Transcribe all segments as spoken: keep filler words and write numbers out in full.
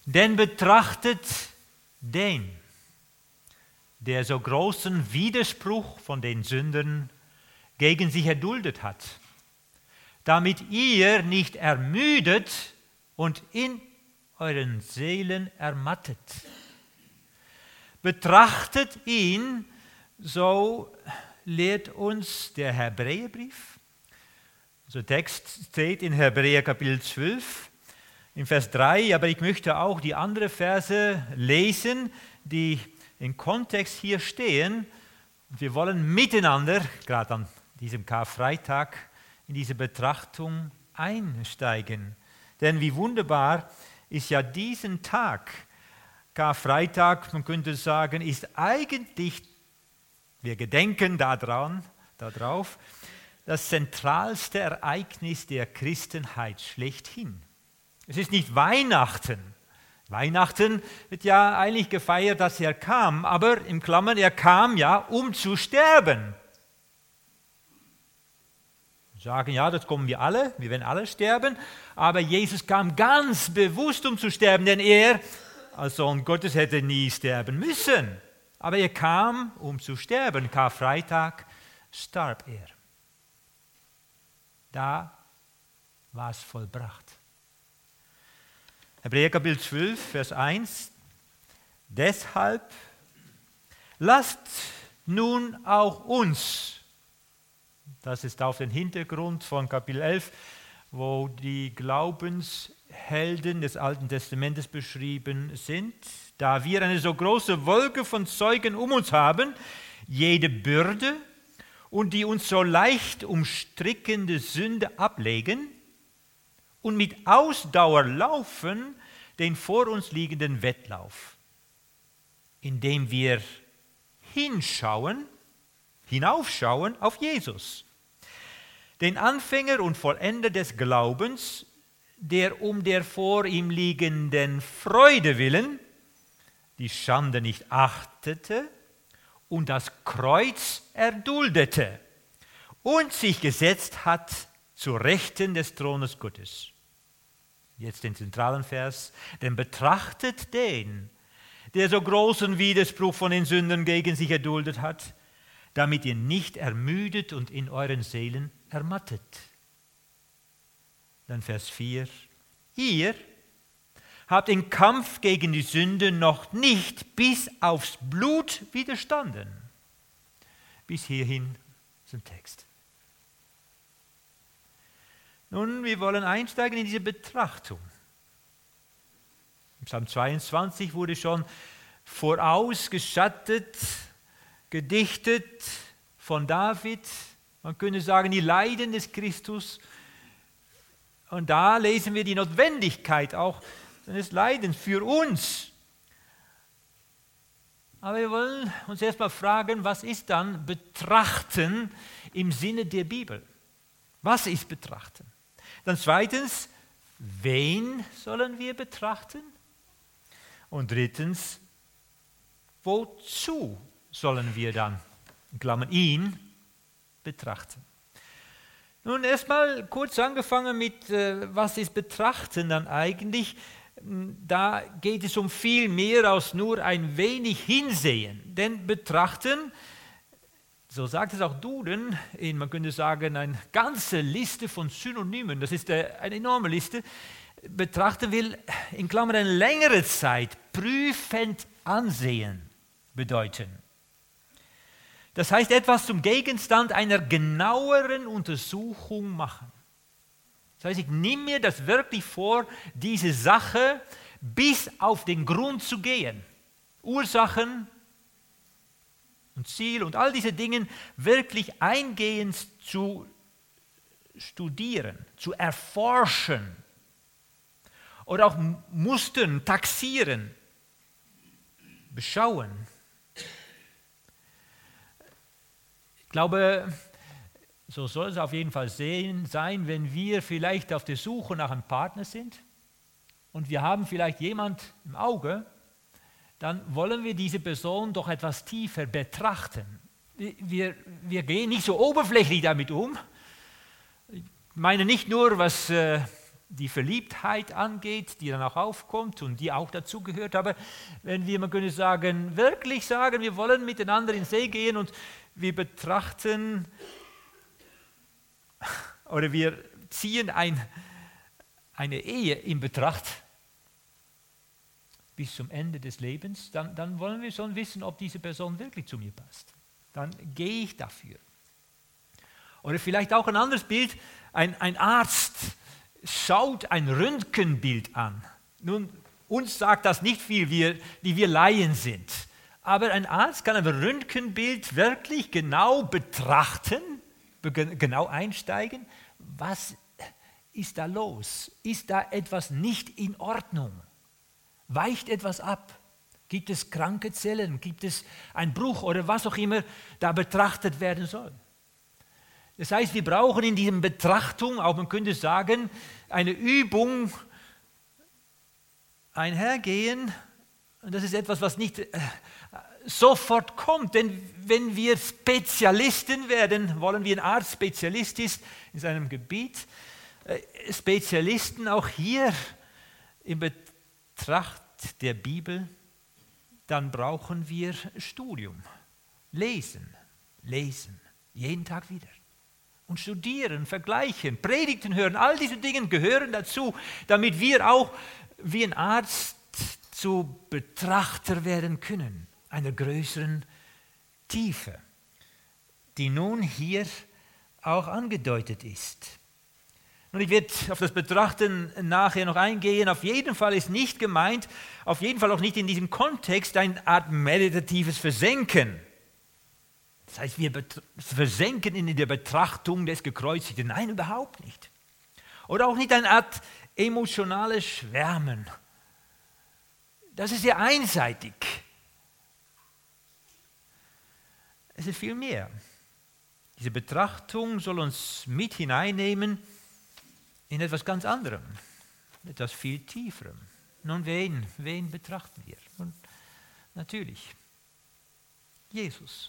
Denn betrachtet den, der so großen Widerspruch von den Sündern gegen sich erduldet hat, damit ihr nicht ermüdet und in euren Seelen ermattet. Betrachtet ihn, so lehrt uns der Hebräerbrief. Unser Text steht in Hebräer Kapitel zwölf, in Vers drei, aber ich möchte auch die anderen Verse lesen, die im Kontext hier stehen. Wir wollen miteinander, gerade an diesem Karfreitag, in diese Betrachtung einsteigen. Denn wie wunderbar ist ja diesen Tag, Karfreitag, man könnte sagen, ist eigentlich, wir gedenken daran, darauf, das zentralste Ereignis der Christenheit schlechthin. Es ist nicht Weihnachten. Weihnachten wird ja eigentlich gefeiert, dass er kam, aber im Klammern, er kam ja, um zu sterben. Wir sagen, ja, das kommen wir alle, wir werden alle sterben, aber Jesus kam ganz bewusst, um zu sterben, denn er, als Sohn Gottes, hätte nie sterben müssen. Aber er kam, um zu sterben. Karfreitag starb er. Da war es vollbracht. Hebräer Kapitel zwölf, Vers eins. Deshalb lasst nun auch uns, das ist auf den Hintergrund von Kapitel elf, wo die Glaubenshelden des Alten Testamentes beschrieben sind, da wir eine so große Wolke von Zeugen um uns haben, jede Bürde und die uns so leicht umstrickende Sünde ablegen und mit Ausdauer laufen den vor uns liegenden Wettlauf, indem wir hinschauen, hinaufschauen auf Jesus, den Anfänger und Vollender des Glaubens, der um der vor ihm liegenden Freude willen die Schande nicht achtete und das Kreuz erduldete und sich gesetzt hat zu Rechten des Thrones Gottes. Jetzt den zentralen Vers. Denn betrachtet den, der so großen Widerspruch von den Sündern gegen sich erduldet hat, damit ihr nicht ermüdet und in euren Seelen ermattet. Dann Vers vier. Ihr habt im Kampf gegen die Sünde noch nicht bis aufs Blut widerstanden. Bis hierhin zum Text. Nun, wir wollen einsteigen in diese Betrachtung. Im Psalm zweiundzwanzig wurde schon vorausgeschattet, gedichtet von David. Man könnte sagen, die Leiden des Christus. Und da lesen wir die Notwendigkeit auch seines Leidens für uns. Aber wir wollen uns erstmal fragen, was ist dann Betrachten im Sinne der Bibel? Was ist Betrachten? Dann zweitens, wen sollen wir betrachten? Und drittens, wozu sollen wir dann, in Klammern ihn, betrachten? Nun erstmal kurz angefangen mit, äh, was ist Betrachten dann eigentlich? Da geht es um viel mehr als nur ein wenig hinsehen. Denn Betrachten, so sagt es auch Duden, in, man könnte sagen, eine ganze Liste von Synonymen, das ist eine enorme Liste, betrachten will in Klammern eine längere Zeit, prüfend ansehen bedeuten. Das heißt, etwas zum Gegenstand einer genaueren Untersuchung machen. Das heißt, ich nehme mir das wirklich vor, diese Sache bis auf den Grund zu gehen. Ursachen und Ziel und all diese Dinge wirklich eingehend zu studieren, zu erforschen oder auch mustern, taxieren, beschauen. Ich glaube, so soll es auf jeden Fall sehen, sein, wenn wir vielleicht auf der Suche nach einem Partner sind und wir haben vielleicht jemand im Auge, dann wollen wir diese Person doch etwas tiefer betrachten. Wir, wir gehen nicht so oberflächlich damit um. Ich meine nicht nur, was äh, die Verliebtheit angeht, die dann auch aufkommt und die auch dazugehört. Aber wenn wir, man könnte sagen, wirklich sagen, wir wollen miteinander in den See gehen und wir betrachten oder wir ziehen ein, eine Ehe in Betracht bis zum Ende des Lebens, dann, dann wollen wir schon wissen, ob diese Person wirklich zu mir passt. Dann gehe ich dafür. Oder vielleicht auch ein anderes Bild, ein, ein Arzt schaut ein Röntgenbild an. Nun, uns sagt das nicht viel, wir, die wir Laien sind. Aber ein Arzt kann ein Röntgenbild wirklich genau betrachten, genau einsteigen. Was ist da los? Ist da etwas nicht in Ordnung? Weicht etwas ab? Gibt es kranke Zellen? Gibt es einen Bruch oder was auch immer da betrachtet werden soll? Das heißt, wir brauchen in dieser Betrachtung, auch man könnte sagen, eine Übung, einhergehen. Und das ist etwas, was nicht äh, sofort kommt. Denn wenn wir Spezialisten werden, wollen wir ein Arzt Spezialist ist in seinem Gebiet, äh, Spezialisten auch hier in Betracht der Bibel, dann brauchen wir Studium. Lesen, lesen, jeden Tag wieder. Und studieren, vergleichen, Predigten hören, all diese Dinge gehören dazu, damit wir auch wie ein Arzt zu Betrachter werden können, einer größeren Tiefe, die nun hier auch angedeutet ist. Und ich werde auf das Betrachten nachher noch eingehen. Auf jeden Fall ist nicht gemeint, auf jeden Fall auch nicht in diesem Kontext, eine Art meditatives Versenken. Das heißt, wir versenken in der Betrachtung des Gekreuzigten. Nein, überhaupt nicht. Oder auch nicht eine Art emotionales Schwärmen. Das ist sehr einseitig. Es ist viel mehr. Diese Betrachtung soll uns mit hineinnehmen in etwas ganz anderem, etwas viel Tieferem. Nun, wen, wen betrachten wir? Und natürlich, Jesus.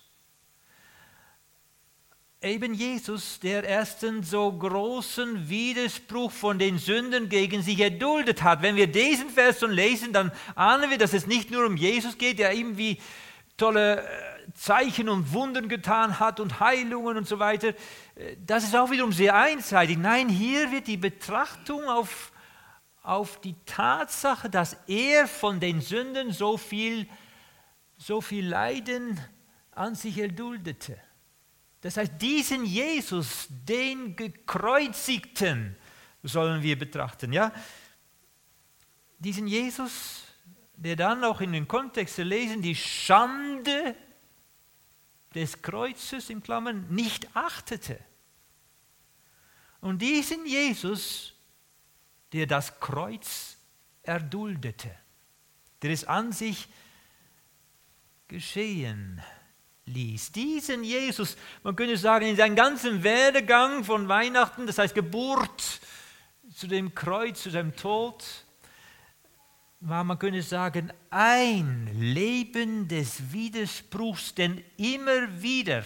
Eben Jesus, der ersten so großen Widerspruch von den Sünden gegen sich erduldet hat. Wenn wir diesen Vers schon lesen, dann ahnen wir, dass es nicht nur um Jesus geht, der irgendwie tolle Zeichen und Wunden getan hat und Heilungen und so weiter. Das ist auch wiederum sehr einseitig. Nein, hier wird die Betrachtung auf, auf die Tatsache, dass er von den Sünden so viel, so viel Leiden an sich erduldete. Das heißt, diesen Jesus, den Gekreuzigten, sollen wir betrachten. Ja? Diesen Jesus, der dann auch in den Kontext lesen, die Schande des Kreuzes, in Klammern, nicht achtete. Und diesen Jesus, der das Kreuz erduldete, der es an sich geschehen ließ. Diesen Jesus, man könnte sagen, in seinem ganzen Werdegang von Weihnachten, das heißt Geburt zu dem Kreuz, zu seinem Tod, war, man könnte sagen, ein Leben des Widerspruchs, denn immer wieder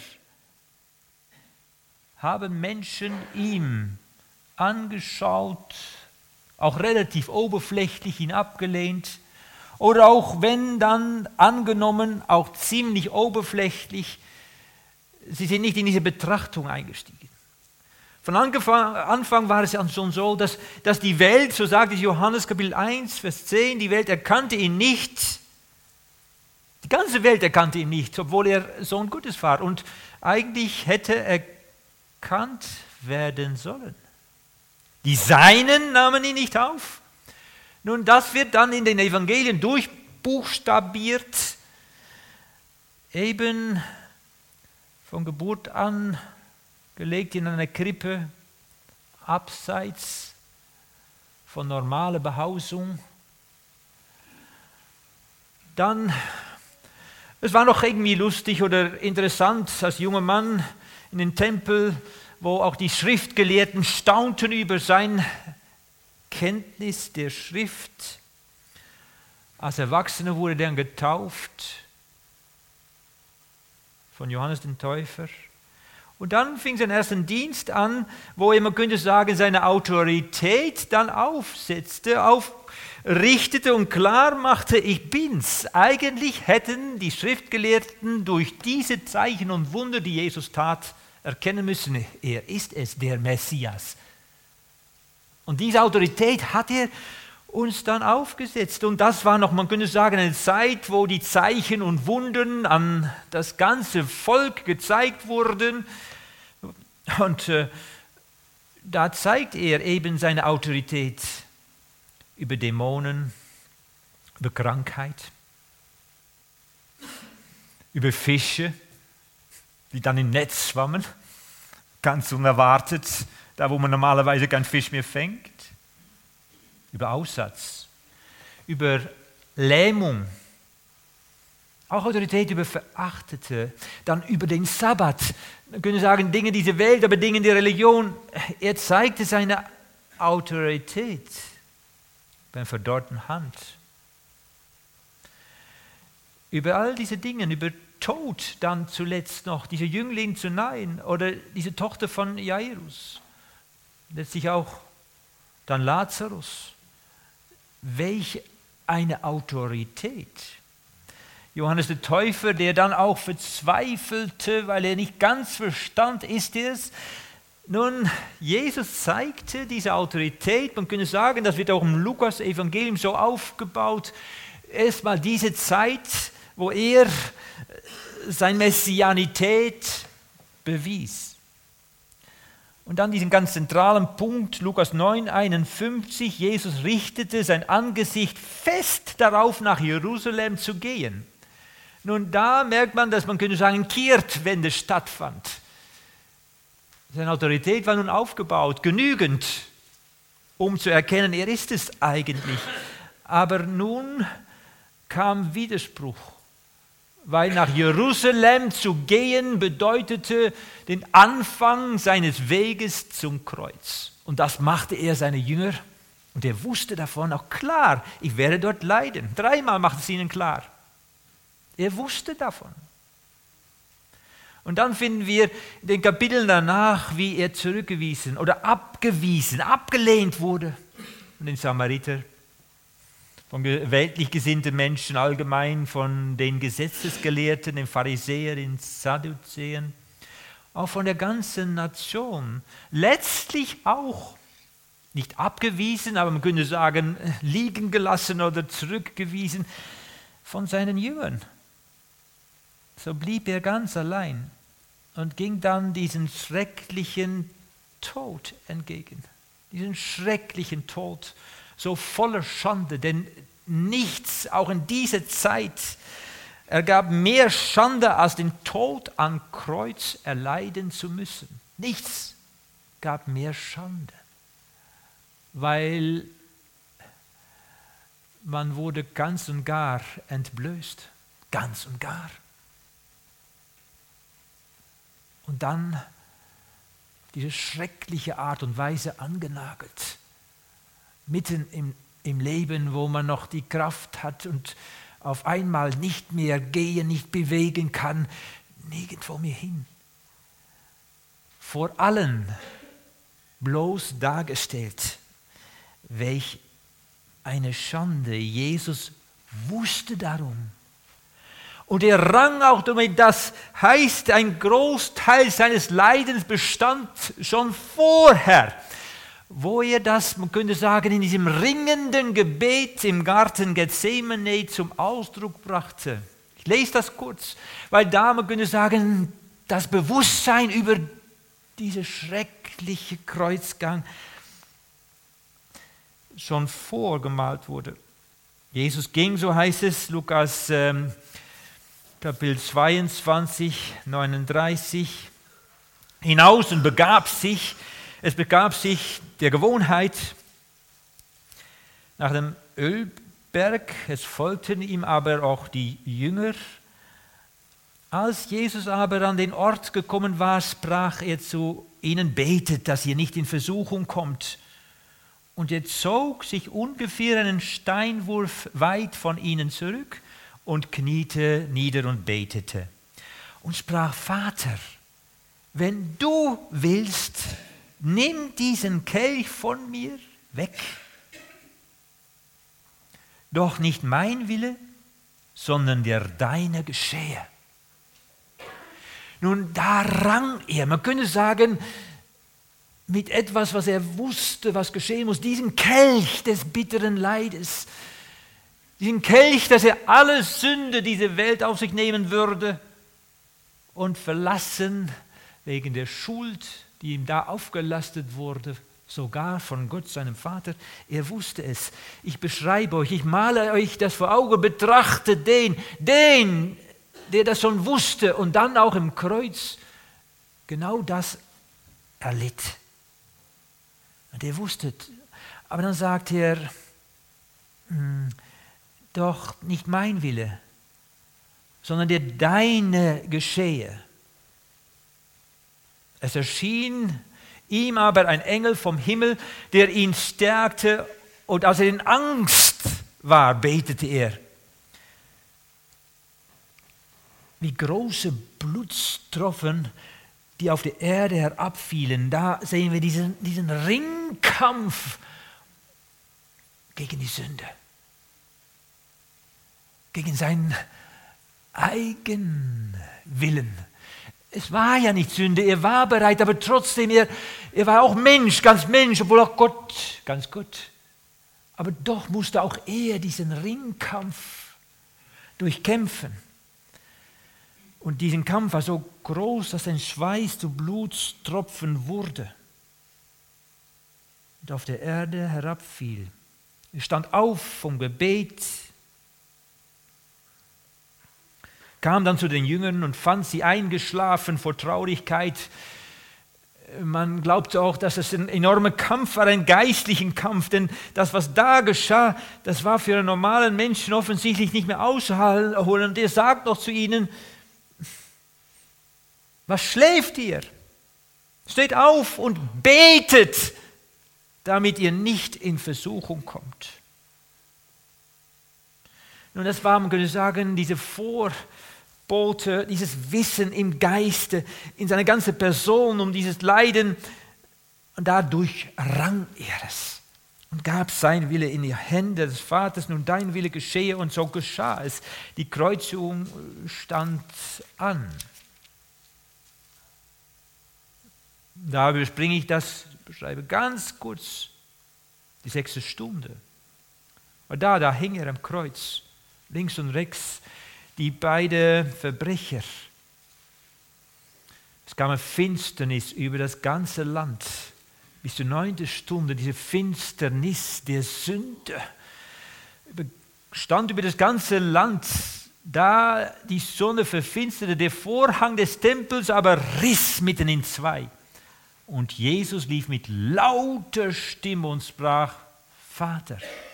haben Menschen ihm angeschaut, auch relativ oberflächlich ihn abgelehnt, oder auch wenn dann angenommen, auch ziemlich oberflächlich, sie sind nicht in diese Betrachtung eingestiegen. Von Anfang war es ja schon so, dass, dass die Welt, so sagt es Johannes Kapitel eins, Vers zehn, die Welt erkannte ihn nicht. Die ganze Welt erkannte ihn nicht, obwohl er Sohn Gottes war. Und eigentlich hätte er erkannt werden sollen. Die Seinen nahmen ihn nicht auf. Nun, das wird dann in den Evangelien durchbuchstabiert, eben von Geburt an gelegt in einer Krippe, abseits von normaler Behausung. Dann, es war noch irgendwie lustig oder interessant, als junger Mann in den Tempel, wo auch die Schriftgelehrten staunten über sein Kenntnis der Schrift. Als Erwachsener wurde er dann getauft von Johannes dem Täufer. Und dann fing sein ersten Dienst an, wo er, man könnte sagen, seine Autorität dann aufsetzte, aufrichtete und klar machte, ich bin's. Eigentlich hätten die Schriftgelehrten durch diese Zeichen und Wunder, die Jesus tat, erkennen müssen, er ist es, der Messias. Und diese Autorität hat er uns dann aufgesetzt. Und das war noch, man könnte sagen, eine Zeit, wo die Zeichen und Wunden an das ganze Volk gezeigt wurden. Und äh, da zeigt er eben seine Autorität über Dämonen, über Krankheit, über Fische, die dann im Netz schwammen, ganz unerwartet, da wo man normalerweise keinen Fisch mehr fängt, über Aussatz, über Lähmung, auch Autorität über Verachtete, dann über den Sabbat, man könnte sagen, Dinge dieser Welt, aber Dinge der Religion. Er zeigte seine Autorität beim verdorrten Hand. Über all diese Dinge, über Tod dann zuletzt noch, dieser Jüngling zu Nain oder diese Tochter von Jairus, letztlich auch dann Lazarus. Welch eine Autorität. Johannes der Täufer, der dann auch verzweifelte, weil er nicht ganz verstand, ist es. Nun, Jesus zeigte diese Autorität, man könnte sagen, das wird auch im Lukas-Evangelium so aufgebaut, erstmal diese Zeit, wo er seine Messianität bewies. Und dann diesen ganz zentralen Punkt, Lukas neun, einundfünfzig, Jesus richtete sein Angesicht fest darauf, nach Jerusalem zu gehen. Nun, da merkt man, dass man könnte sagen, Kehrtwende stattfand. Seine Autorität war nun aufgebaut, genügend, um zu erkennen, er ist es eigentlich. Aber nun kam Widerspruch, weil nach Jerusalem zu gehen bedeutete den Anfang seines Weges zum Kreuz. Und das machte er seine Jünger und er wusste davon auch klar, ich werde dort leiden. Dreimal machte es ihnen klar. Er wusste davon. Und dann finden wir in den Kapiteln danach, wie er zurückgewiesen oder abgewiesen, abgelehnt wurde von den Samariter, von weltlich gesinnten Menschen allgemein, von den Gesetzesgelehrten, den Pharisäern, den Sadduzäern, auch von der ganzen Nation. Letztlich auch nicht abgewiesen, aber man könnte sagen, liegen gelassen oder zurückgewiesen von seinen Jüngern. So blieb er ganz allein und ging dann diesen schrecklichen Tod entgegen. Diesen schrecklichen Tod, so voller Schande, denn nichts, auch in dieser Zeit, ergab mehr Schande, als den Tod am Kreuz erleiden zu müssen. Nichts gab mehr Schande, weil man wurde ganz und gar entblößt, ganz und gar. Und dann diese schreckliche Art und Weise angenagelt. Mitten im, im Leben, wo man noch die Kraft hat und auf einmal nicht mehr gehen, nicht bewegen kann, nirgendwo mehr hin. Vor allen bloß dargestellt, welch eine Schande. Jesus wusste darum. Und er rang auch damit, das heißt, ein Großteil seines Leidens bestand schon vorher, wo er das, man könnte sagen, in diesem ringenden Gebet im Garten Gethsemane zum Ausdruck brachte. Ich lese das kurz, weil da, man könnte sagen, das Bewusstsein über diesen schrecklichen Kreuzgang schon vorgemalt wurde. Jesus ging, so heißt es, Lukas ähm, Kapitel zweiundzwanzig, neununddreißig, hinaus und begab sich, es begab sich der Gewohnheit nach dem Ölberg, es folgten ihm aber auch die Jünger. Als Jesus aber an den Ort gekommen war, sprach er zu ihnen, betet, dass ihr nicht in Versuchung kommt. Und er zog sich ungefähr einen Steinwurf weit von ihnen zurück und kniete nieder und betete und sprach, Vater, wenn du willst, nimm diesen Kelch von mir weg. Doch nicht mein Wille, sondern der deine geschehe. Nun, da rang er, man könnte sagen, mit etwas, was er wusste, was geschehen muss, diesen Kelch des bitteren Leides, diesen Kelch, dass er alle Sünde dieser Welt auf sich nehmen würde und verlassen wegen der Schuld, die ihm da aufgelastet wurde, sogar von Gott, seinem Vater. Er wusste es. Ich beschreibe euch, ich male euch das vor Augen, betrachtet den, den, der das schon wusste und dann auch im Kreuz genau das erlitt. Und er wusste, aber dann sagt er, doch nicht mein Wille, sondern der deine geschehe. Es erschien ihm aber ein Engel vom Himmel, der ihn stärkte, und als er in Angst war, betete er. Wie große Blutstropfen, die auf die Erde herabfielen, da sehen wir diesen, diesen Ringkampf gegen die Sünde, gegen seinen Eigenwillen. Es war ja nicht Sünde, er war bereit, aber trotzdem, er, er war auch Mensch, ganz Mensch, obwohl auch Gott, ganz Gott. Aber doch musste auch er diesen Ringkampf durchkämpfen. Und diesen Kampf war so groß, dass sein Schweiß zu Blutstropfen wurde und auf der Erde herabfiel. Er stand auf vom Gebet, kam dann zu den Jüngern und fand sie eingeschlafen vor Traurigkeit. Man glaubte auch, dass es ein enormer Kampf war, ein geistlicher Kampf, denn das, was da geschah, das war für einen normalen Menschen offensichtlich nicht mehr auszuhalten. Und er sagt noch zu ihnen, was schläft ihr? Steht auf und betet, damit ihr nicht in Versuchung kommt. Nun, das war, man könnte sagen, diese Vorbote, dieses Wissen im Geiste, in seiner ganzen Person um dieses Leiden. Und dadurch rang er es und gab sein Wille in die Hände des Vaters. Nun, dein Wille geschehe, und so geschah es. Die Kreuzigung stand an. Da überspringe ich das, beschreibe ganz kurz die sechste Stunde. Und da, da hing er am Kreuz, links und rechts, die beiden Verbrecher. Es kam eine Finsternis über das ganze Land, bis zur neunten Stunde, diese Finsternis der Sünde stand über das ganze Land. Da die Sonne verfinsterte, der Vorhang des Tempels aber riss mitten in zwei. Und Jesus lief mit lauter Stimme und sprach, Vater,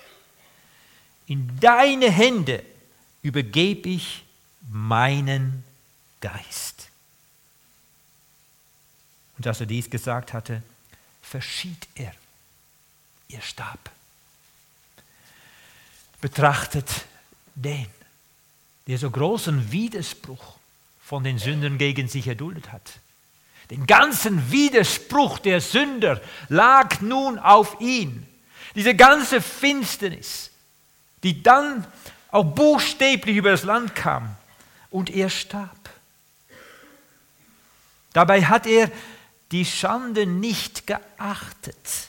in deine Hände übergebe ich meinen Geist. Und als er dies gesagt hatte, verschied er, er starb. Betrachtet den, der so großen Widerspruch von den Sündern gegen sich erduldet hat. Den ganzen Widerspruch der Sünder lag nun auf ihn. Diese ganze Finsternis, die dann auch buchstäblich über das Land kam. Und er starb. Dabei hat er die Schande nicht geachtet,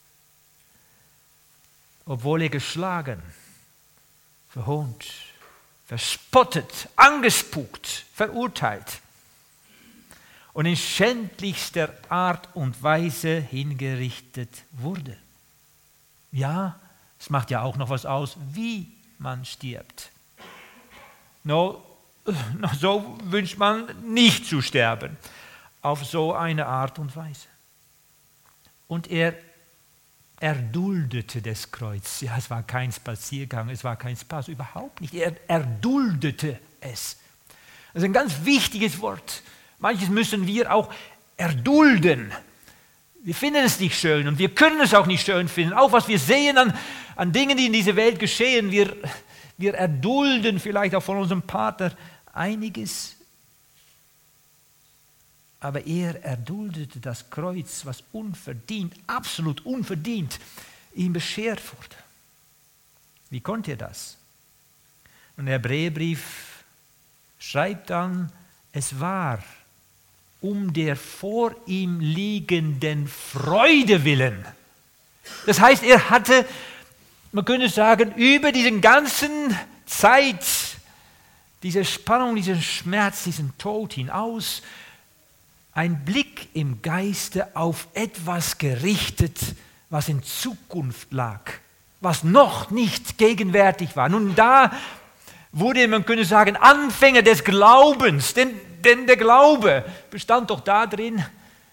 obwohl er geschlagen, verhöhnt, verspottet, angespuckt, verurteilt und in schändlichster Art und Weise hingerichtet wurde. Ja, es macht ja auch noch was aus, wie man stirbt. No, no, so wünscht man nicht zu sterben, auf so eine Art und Weise. Und er erduldete das Kreuz. Ja, es war kein Spaziergang, es war kein Spaß, überhaupt nicht. Er erduldete es. Das ist ein ganz wichtiges Wort. Manches müssen wir auch erdulden. Wir finden es nicht schön und wir können es auch nicht schön finden. Auch was wir sehen an, an Dingen, die in dieser Welt geschehen, wir, wir erdulden vielleicht auch von unserem Partner einiges. aber er erduldete das Kreuz, was unverdient, absolut unverdient, ihm beschert wurde. Wie konnte er das? Und der Hebräerbrief schreibt dann, es war um der vor ihm liegenden Freude willen. Das heißt, er hatte, man könnte sagen, über diesen ganzen Zeit, diese Spannung, diesen Schmerz, diesen Tod hinaus, ein Blick im Geiste auf etwas gerichtet, was in Zukunft lag, was noch nicht gegenwärtig war. Nun, da wurde, man könnte sagen, Anfänger des Glaubens, denn, denn der Glaube bestand doch darin,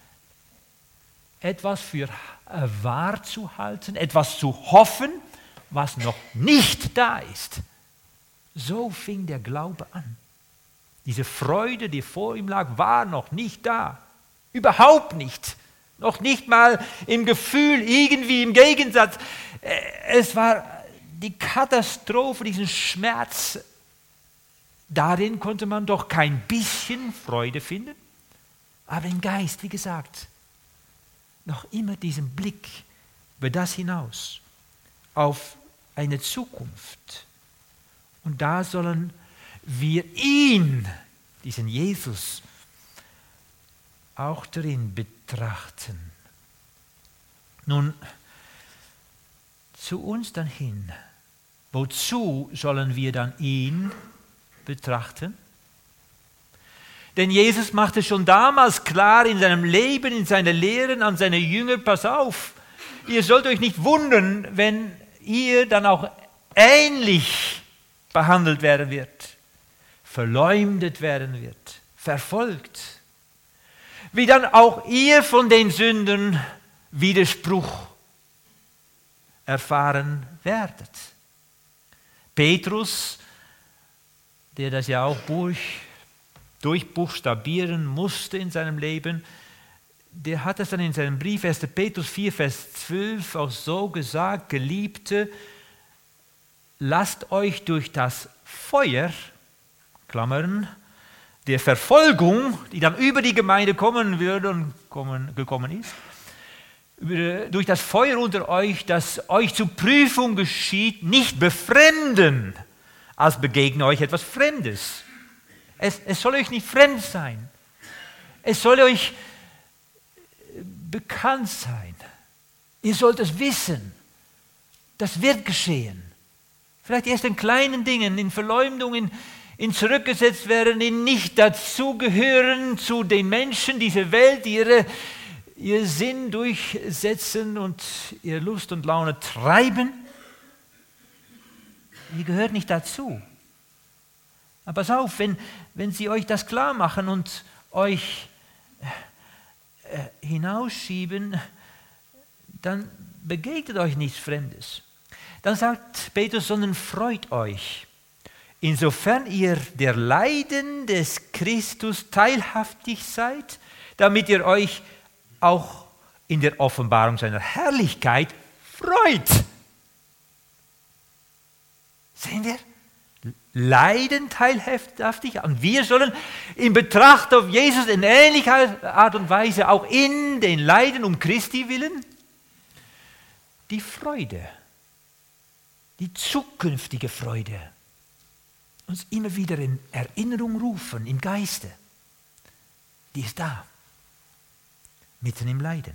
etwas für wahr zu halten, etwas zu hoffen, was noch nicht da ist. So fing der Glaube an. Diese Freude, die vor ihm lag, war noch nicht da. Überhaupt nicht. Noch nicht mal im Gefühl, irgendwie im Gegensatz. Es war die Katastrophe, diesen Schmerz. Darin konnte man doch kein bisschen Freude finden. Aber im Geist, wie gesagt, noch immer diesen Blick über das hinaus auf eine Zukunft. Und da sollen wir ihn, diesen Jesus, auch darin betrachten. Nun, zu uns dann hin, wozu sollen wir dann ihn betrachten? Denn Jesus machte schon damals klar in seinem Leben, in seinen Lehren an seine Jünger, pass auf, ihr sollt euch nicht wundern, wenn ihr dann auch ähnlich behandelt werden wird, verleumdet werden wird, verfolgt, wie dann auch ihr von den Sünden Widerspruch erfahren werdet. Petrus, der das ja auch durch, durchbuchstabieren musste in seinem Leben, der hat es dann in seinem Brief, erster Petrus vier, Vers zwölf, auch so gesagt, Geliebte, lasst euch durch das Feuer, Klammern, der Verfolgung, die dann über die Gemeinde kommen würde und kommen, gekommen ist, über, durch das Feuer unter euch, das euch zur Prüfung geschieht, nicht befremden, als begegne euch etwas Fremdes. Es, es soll euch nicht fremd sein. Es soll euch bekannt sein. Ihr sollt es wissen. Das wird geschehen. Vielleicht erst in kleinen Dingen, in Verleumdungen, in zurückgesetzt werden, in nicht dazugehören zu den Menschen dieser Welt, die ihre, ihr Sinn durchsetzen und ihre Lust und Laune treiben. Ihr gehört nicht dazu. Aber pass auf, wenn, wenn sie euch das klar machen und euch äh, hinausschieben, dann begegnet euch nichts Fremdes. Dann sagt Petrus, sondern freut euch, insofern ihr der Leiden des Christus teilhaftig seid, damit ihr euch auch in der Offenbarung seiner Herrlichkeit freut. Sehen wir? Leiden teilhaftig. Und wir sollen in Betracht auf Jesus in ähnlicher Art und Weise auch in den Leiden um Christi willen die Freude, die zukünftige Freude uns immer wieder in Erinnerung rufen, im Geiste. Die ist da, mitten im Leiden.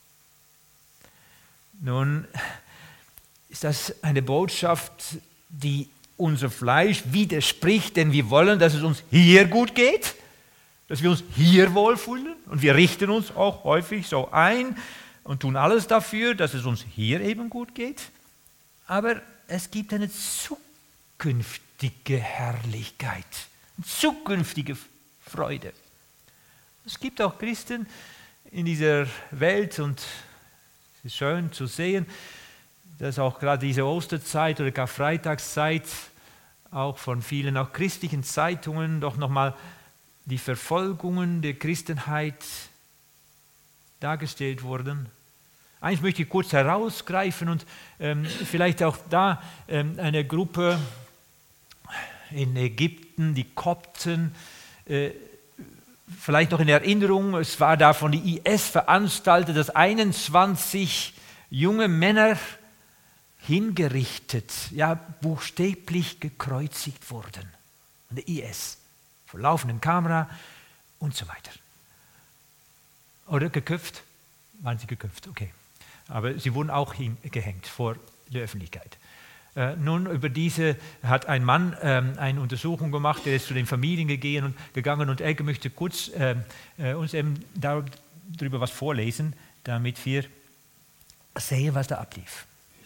Nun ist das eine Botschaft, die unser Fleisch widerspricht, denn wir wollen, dass es uns hier gut geht, dass wir uns hier wohlfühlen und wir richten uns auch häufig so ein und tun alles dafür, dass es uns hier eben gut geht. Aber es gibt eine zukünftige Herrlichkeit, eine zukünftige Freude. Es gibt auch Christen in dieser Welt und es ist schön zu sehen, dass auch gerade diese Osterzeit oder Karfreitagszeit auch von vielen auch christlichen Zeitungen doch nochmal die Verfolgungen der Christenheit dargestellt wurden. Eins möchte ich kurz herausgreifen und ähm, vielleicht auch da ähm, eine Gruppe in Ägypten, die Kopten, äh, vielleicht noch in Erinnerung, es war da von der I S veranstaltet, dass einundzwanzig junge Männer hingerichtet, ja buchstäblich gekreuzigt wurden. Von der I S, vor laufender Kamera und so weiter. Oder geköpft? Waren sie geköpft? Okay. Aber sie wurden auch hingehängt vor der Öffentlichkeit. Äh, nun, über diese hat ein Mann ähm, eine Untersuchung gemacht, der ist zu den Familien gegangen und, gegangen und Elke möchte kurz äh, äh, uns eben darüber was vorlesen, damit wir sehen, was da ablief.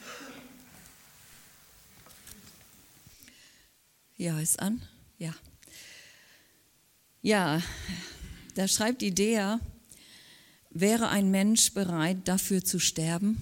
Ja, ist an? Ja. Ja, da schreibt Idea, wäre ein Mensch bereit, dafür zu sterben?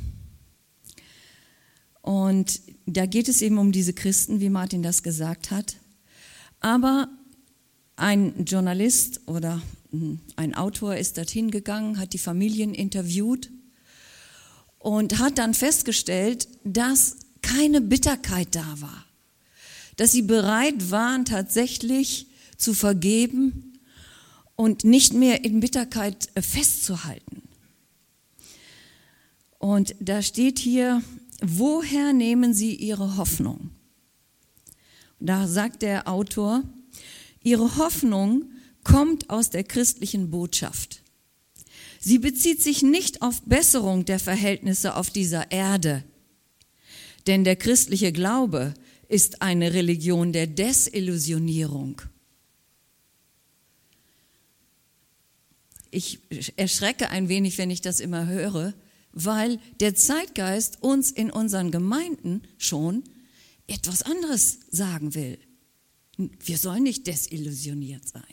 Und da geht es eben um diese Christen, wie Martin das gesagt hat. Aber ein Journalist oder ein Autor ist dorthin gegangen, hat die Familien interviewt und hat dann festgestellt, dass keine Bitterkeit da war. Dass sie bereit waren, tatsächlich zu vergeben und nicht mehr in Bitterkeit festzuhalten. Und da steht hier, woher nehmen Sie Ihre Hoffnung? Da sagt der Autor, Ihre Hoffnung kommt aus der christlichen Botschaft. Sie bezieht sich nicht auf Besserung der Verhältnisse auf dieser Erde, denn der christliche Glaube ist eine Religion der Desillusionierung. Ich erschrecke ein wenig, wenn ich das immer höre, weil der Zeitgeist uns in unseren Gemeinden schon etwas anderes sagen will. Wir sollen nicht desillusioniert sein.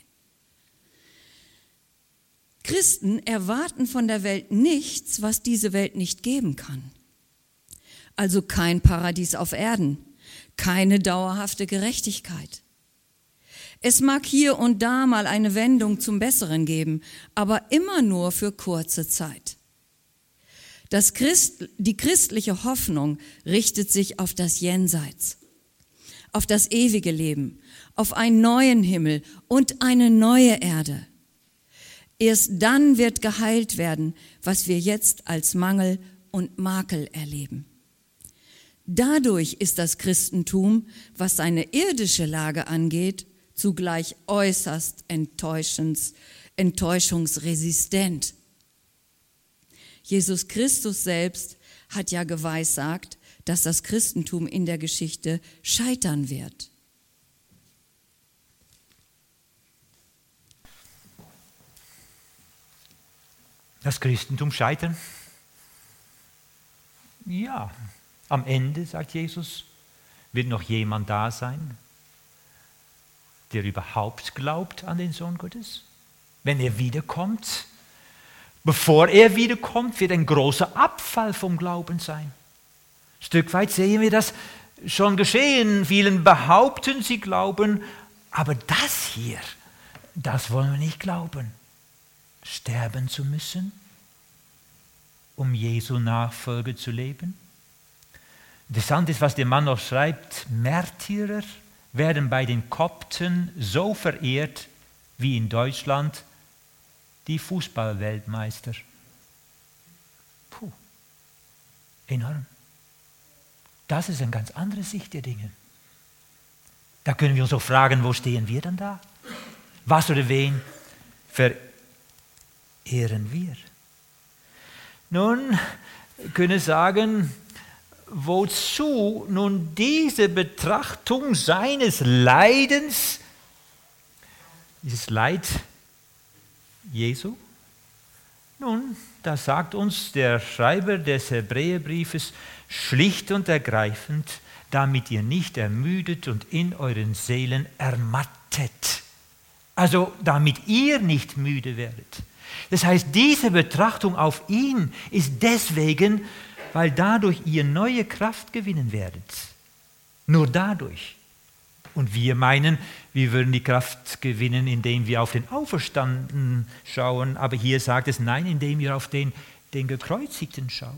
Christen erwarten von der Welt nichts, was diese Welt nicht geben kann. Also kein Paradies auf Erden, keine dauerhafte Gerechtigkeit. Es mag hier und da mal eine Wendung zum Besseren geben, aber immer nur für kurze Zeit. Das Christ, die christliche Hoffnung richtet sich auf das Jenseits, auf das ewige Leben, auf einen neuen Himmel und eine neue Erde. Erst dann wird geheilt werden, was wir jetzt als Mangel und Makel erleben. Dadurch ist das Christentum, was seine irdische Lage angeht, zugleich äußerst enttäuschungsresistent. Jesus Christus selbst hat ja geweissagt, dass das Christentum in der Geschichte scheitern wird. Das Christentum scheitern? Ja, am Ende, sagt Jesus, wird noch jemand da sein, der überhaupt glaubt an den Sohn Gottes. Wenn er wiederkommt, bevor er wiederkommt, wird ein großer Abfall vom Glauben sein. Ein Stück weit sehen wir das schon geschehen. Vielen behaupten, sie glauben, aber das hier, das wollen wir nicht glauben. Sterben zu müssen, um Jesu Nachfolge zu leben. Interessant ist, was der Mann noch schreibt, Märtyrer werden bei den Kopten so verehrt wie in Deutschland die Fußballweltmeister. Puh, enorm. Das ist eine ganz andere Sicht der Dinge. Da können wir uns auch fragen, wo stehen wir dann da? Was oder wen verehren wir? Nun, wir können sagen, wozu nun diese Betrachtung seines Leidens, dieses Leid Jesu? Nun, da sagt uns der Schreiber des Hebräerbriefes schlicht und ergreifend, damit ihr nicht ermüdet und in euren Seelen ermattet. Also damit ihr nicht müde werdet. Das heißt, diese Betrachtung auf ihn ist deswegen, weil dadurch ihr neue Kraft gewinnen werdet. Nur dadurch. Und wir meinen, wir würden die Kraft gewinnen, indem wir auf den Auferstandenen schauen. Aber hier sagt es, nein, indem ihr auf den, den Gekreuzigten schaut.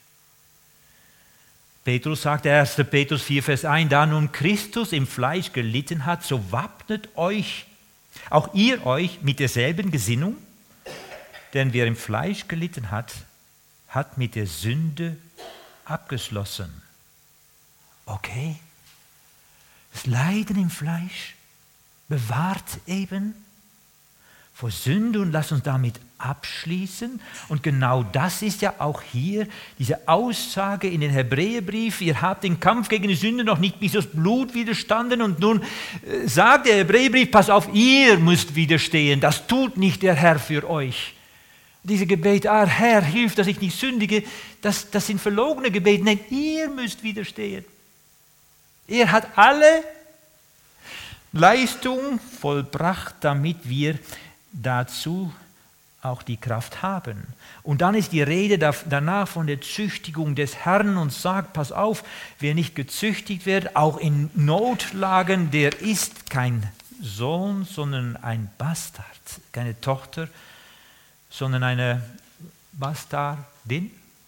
Petrus sagt, erster Petrus vier, Vers eins, da nun Christus im Fleisch gelitten hat, so wappnet euch Auch ihr euch mit derselben Gesinnung, denn wer im Fleisch gelitten hat, hat mit der Sünde abgeschlossen. Okay, das Leiden im Fleisch bewahrt eben vor Sünde und lasst uns damit abschließen. Und genau das ist ja auch hier diese Aussage in den Hebräerbrief. Ihr habt den Kampf gegen die Sünde noch nicht bis aufs Blut widerstanden. Und nun äh, sagt der Hebräerbrief, pass auf, ihr müsst widerstehen. Das tut nicht der Herr für euch. Diese Gebete, ah Herr, hilf, dass ich nicht sündige, das, das sind verlogene Gebete. Nein, ihr müsst widerstehen. Er hat alle Leistung vollbracht, damit wir dazu auch die Kraft haben. Und dann ist die Rede danach von der Züchtigung des Herrn und sagt, pass auf, wer nicht gezüchtigt wird, auch in Notlagen, der ist kein Sohn, sondern ein Bastard, keine Tochter, sondern eine Bastardin.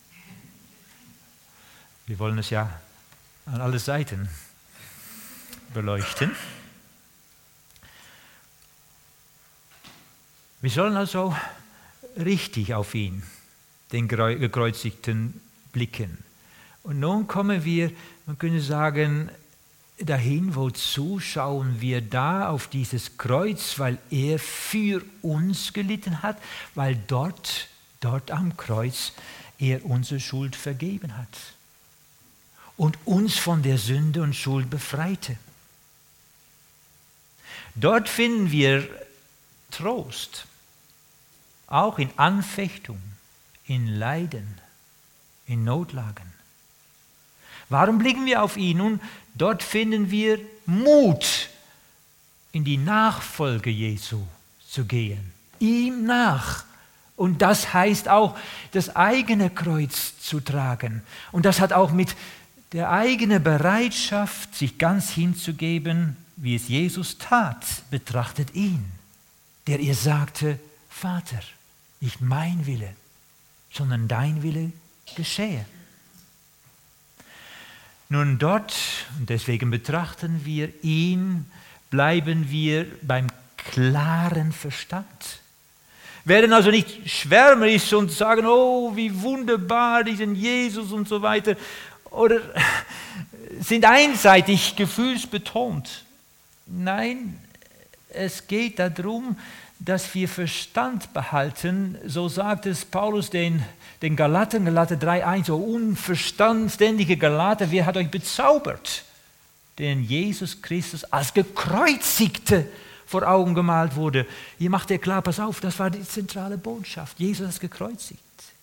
Wir wollen es ja an alle Seiten beleuchten. Wir sollen also richtig auf ihn, den Gekreuzigten, blicken. Und nun kommen wir, man könnte sagen, dahin, wozu schauen wir da auf dieses Kreuz, weil er für uns gelitten hat, weil dort, dort am Kreuz er unsere Schuld vergeben hat und uns von der Sünde und Schuld befreite. Dort finden wir Trost, auch in Anfechtung, in Leiden, in Notlagen. Warum blicken wir auf ihn? Nun, dort finden wir Mut, in die Nachfolge Jesu zu gehen, ihm nach. Und das heißt auch, das eigene Kreuz zu tragen. Und das hat auch mit der eigenen Bereitschaft, sich ganz hinzugeben, wie es Jesus tat. Betrachtet ihn, der ihr sagte, Vater, nicht mein Wille, sondern dein Wille geschehe. Nun dort, und deswegen betrachten wir ihn, bleiben wir beim klaren Verstand. Werden also nicht schwärmerisch und sagen, oh, wie wunderbar diesen Jesus und so weiter, oder sind einseitig gefühlsbetont. Nein, es geht darum, dass wir Verstand behalten, so sagt es Paulus den, den Galatern, Galater drei eins, so unverständige Galater, wer hat euch bezaubert? Den Jesus Christus als Gekreuzigte vor Augen gemalt wurde. Hier macht er klar, pass auf, das war die zentrale Botschaft, Jesus ist gekreuzigt.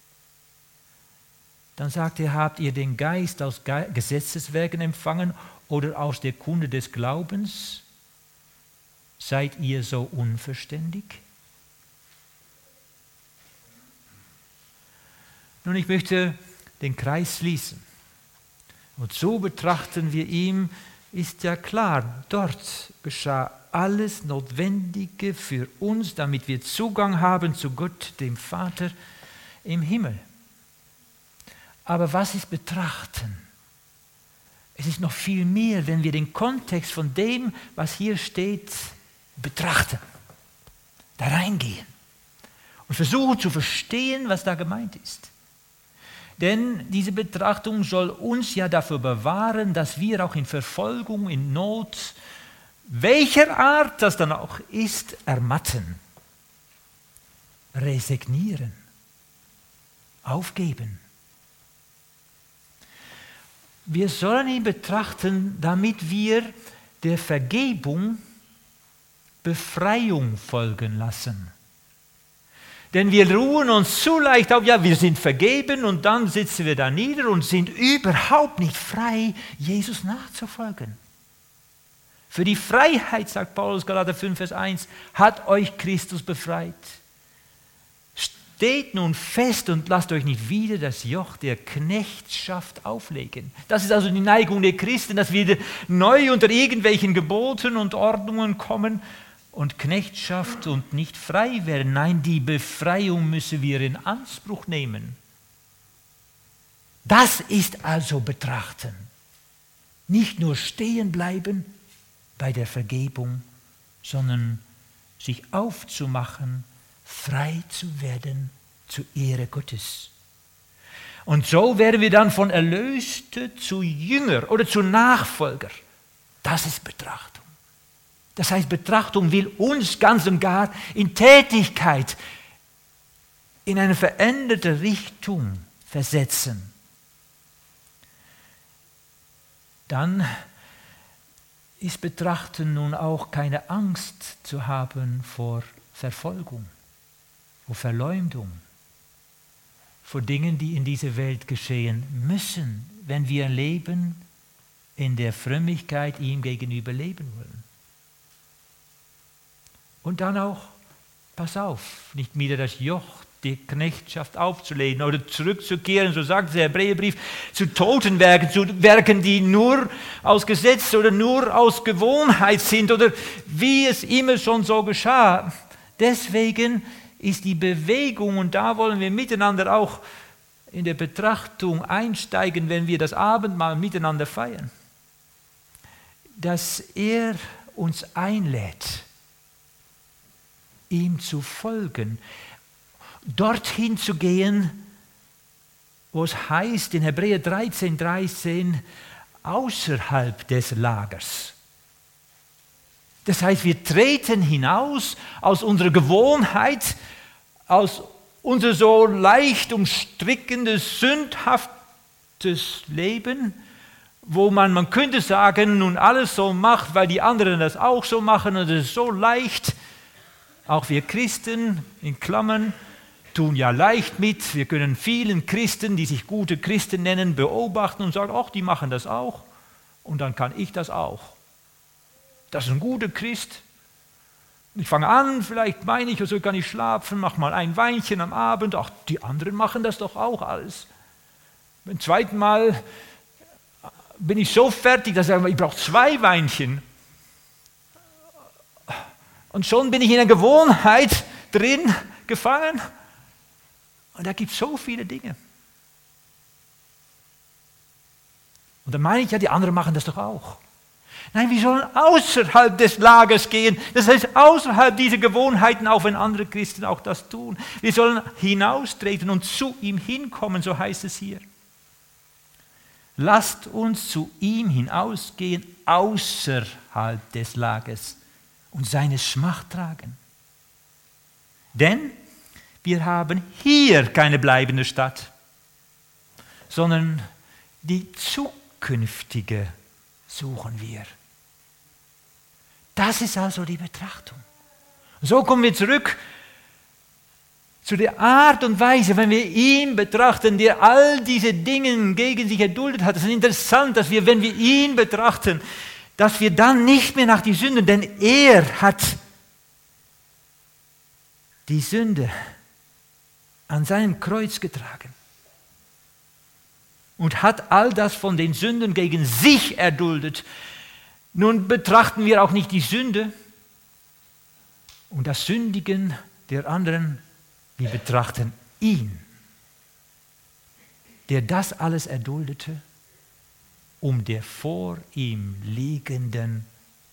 Dann sagt er, habt ihr den Geist aus Gesetzeswerken empfangen oder aus der Kunde des Glaubens? Seid ihr so unverständig? Nun, ich möchte den Kreis schließen. Und so betrachten wir ihn, ist ja klar, dort geschah alles Notwendige für uns, damit wir Zugang haben zu Gott, dem Vater im Himmel. Aber was ist betrachten? Es ist noch viel mehr, wenn wir den Kontext von dem, was hier steht, betrachten, da reingehen und versuchen zu verstehen, was da gemeint ist. Denn diese Betrachtung soll uns ja dafür bewahren, dass wir auch in Verfolgung, in Not, welcher Art das dann auch ist, ermatten, resignieren, aufgeben. Wir sollen ihn betrachten, damit wir der Vergebung Befreiung folgen lassen. Denn wir ruhen uns zu leicht auf, ja, wir sind vergeben und dann sitzen wir da nieder und sind überhaupt nicht frei, Jesus nachzufolgen. Für die Freiheit, sagt Paulus, Galater fünf, Vers eins, hat euch Christus befreit. Steht nun fest und lasst euch nicht wieder das Joch der Knechtschaft auflegen. Das ist also die Neigung der Christen, dass wir neu unter irgendwelchen Geboten und Ordnungen kommen und Knechtschaft und nicht frei werden. Nein, die Befreiung müssen wir in Anspruch nehmen. Das ist also betrachten. Nicht nur stehen bleiben bei der Vergebung, sondern sich aufzumachen, frei zu werden zur Ehre Gottes. Und so werden wir dann von Erlöste zu Jünger oder zu Nachfolger. Das ist Betrachtung. Das heißt, Betrachtung will uns ganz und gar in Tätigkeit, in eine veränderte Richtung versetzen. Dann ist Betrachten nun auch keine Angst zu haben vor Verfolgung, vor Verleumdung, vor Dingen, die in dieser Welt geschehen müssen, wenn wir Leben in der Frömmigkeit ihm gegenüber leben wollen. Und dann auch, pass auf, nicht wieder das Joch, die Knechtschaft aufzulehnen oder zurückzukehren, so sagt der Hebräerbrief, zu toten Werken, zu Werken, die nur aus Gesetz oder nur aus Gewohnheit sind oder wie es immer schon so geschah. Deswegen ist die Bewegung, und da wollen wir miteinander auch in der Betrachtung einsteigen, wenn wir das Abendmahl miteinander feiern, dass er uns einlädt, ihm zu folgen, dorthin zu gehen, wo es heißt in Hebräer dreizehn, dreizehn, außerhalb des Lagers. Das heißt, wir treten hinaus aus unserer Gewohnheit, aus unser so leicht umstrickendes, sündhaftes Leben, wo man, man könnte sagen, nun alles so macht, weil die anderen das auch so machen und es ist so leicht. Auch wir Christen, in Klammern, tun ja leicht mit. Wir können vielen Christen, die sich gute Christen nennen, beobachten und sagen, ach, die machen das auch und dann kann ich das auch. Das ist ein guter Christ. Ich fange an, vielleicht meine ich, so kann ich schlafen, mache mal ein Weinchen am Abend. Ach, die anderen machen das doch auch alles. Beim zweiten Mal bin ich so fertig, dass ich sage, ich brauche zwei Weinchen. Und schon bin ich in einer Gewohnheit drin, gefangen. Und da gibt es so viele Dinge. Und dann meine ich, ja, die anderen machen das doch auch. Nein, wir sollen außerhalb des Lagers gehen. Das heißt, außerhalb dieser Gewohnheiten, auch wenn andere Christen auch das tun. Wir sollen hinaustreten und zu ihm hinkommen, so heißt es hier. Lasst uns zu ihm hinausgehen, außerhalb des Lagers und seine Schmach tragen. Denn wir haben hier keine bleibende Stadt, sondern die zukünftige suchen wir. Das ist also die Betrachtung. So kommen wir zurück zu der Art und Weise, wenn wir ihn betrachten, der all diese Dinge gegen sich erduldet hat. Es ist interessant, dass wir, wenn wir ihn betrachten, dass wir dann nicht mehr nach die Sünde, denn er hat die Sünde an seinem Kreuz getragen und hat all das von den Sünden gegen sich erduldet. Nun betrachten wir auch nicht die Sünde und das Sündigen der anderen, wir betrachten ihn, der das alles erduldete, um der vor ihm liegenden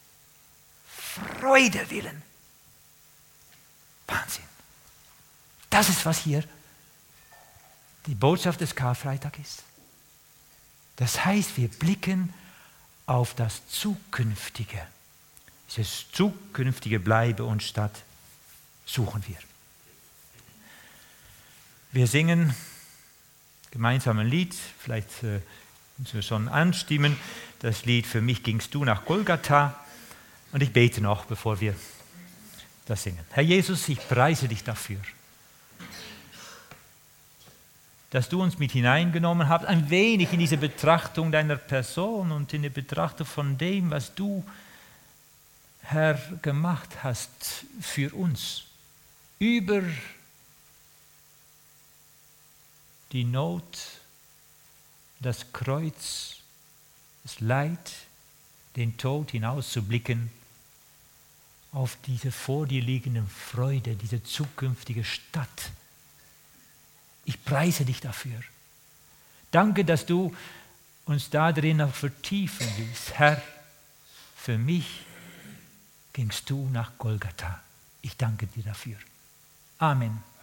Freude willen. Wahnsinn. Das ist, was hier die Botschaft des Karfreitag ist. Das heißt, wir blicken auf das Zukünftige. Dieses zukünftige Bleibe und Stadt suchen wir. Wir singen gemeinsam ein Lied, vielleicht äh, müssen wir schon anstimmen, das Lied Für mich gingst du nach Golgatha. Und ich bete noch, bevor wir das singen. Herr Jesus, ich preise dich dafür, dass du uns mit hineingenommen hast, ein wenig in diese Betrachtung deiner Person und in die Betrachtung von dem, was du, Herr, gemacht hast für uns, über die Not, das Kreuz, das Leid, den Tod hinauszublicken auf diese vor dir liegende Freude, diese zukünftige Stadt. Ich preise dich dafür. Danke, dass du uns da drin noch vertiefen willst. Herr, für mich gingst du nach Golgatha. Ich danke dir dafür. Amen.